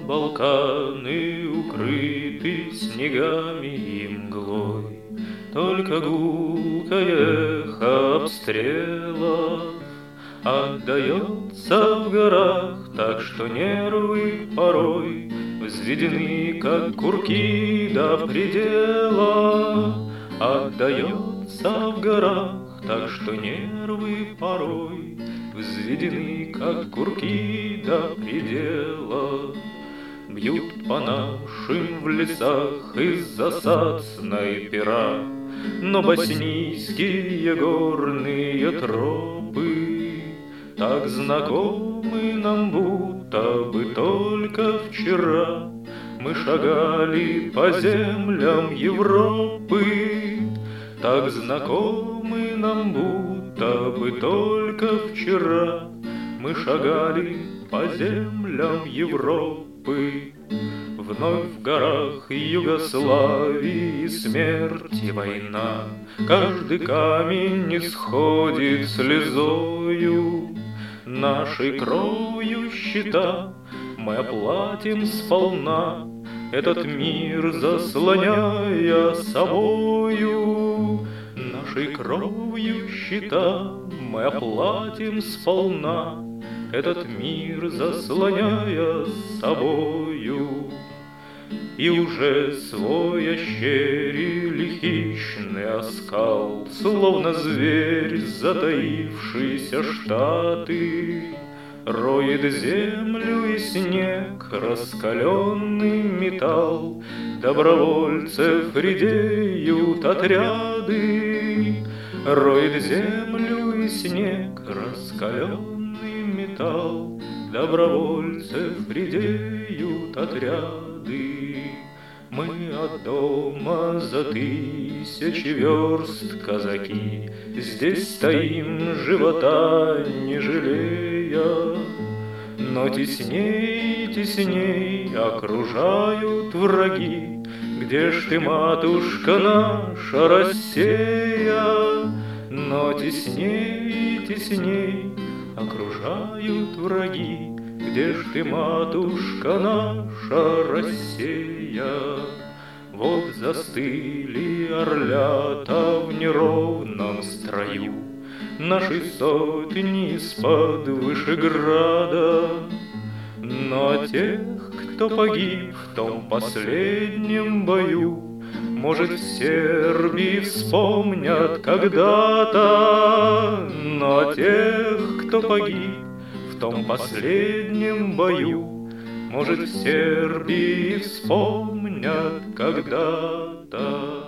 Балканы укрыты снегами и мглой, только гулкое эхо обстрелов отдается в горах, так что нервы порой взведены, как курки до предела. Отдается в горах, так что нервы порой взведены, как курки до предела. Бьют по нашим в лесах из засад снайпера, но боснийские горные тропы так знакомы нам, будто бы только вчера мы шагали по землям Европы. Так знакомы нам, будто бы только вчера мы шагали по землям Европы. Вновь в горах Югославии смерть и война, каждый камень не сходит слезою. Нашей кровью счета мы оплатим сполна этот мир, заслоняя собою. Нашей кровью счета мы оплатим сполна этот мир, заслоняя собою. И уже свой ощерили хищный оскал, словно зверь, затаившийся штаты, роет землю и снег, раскаленный металл, добровольцев редеют отряды. Роет землю и снег, раскаленный металл, добровольцев редеют отряды. Мы от дома за тысячи верст, казаки, здесь стоим, живота не жалея. Но тесней, тесней окружают враги. Где ж ты, матушка наша, Россия? Но тесней, тесней окружают враги. Где ж ты, матушка наша, Россия? Вот застыли орлята в неровном строю, наши сотни из-под Вышеграда. Но о тех, кто погиб в том последнем бою, может, в Сербии вспомнят когда-то. Но о тех, кто погиб в том последнем бою, может, в Сербии вспомнят когда-то.